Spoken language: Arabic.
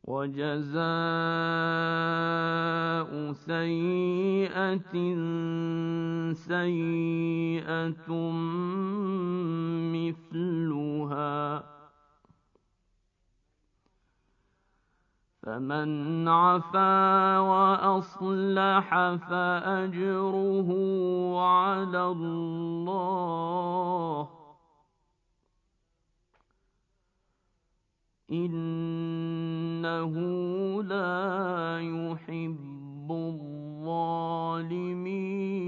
وَجَزَاءُ سَيِّئَةٍ سَيِّئَةٌ مِثْلُهَا ۖ فَمَنْ عَفَا وَأَصْلَحَ فَأَجْرُهُ عَلَى اللَّهِ ۚ إِنَّهُ لَا يُحِبُّ الظَّالِمِينَ.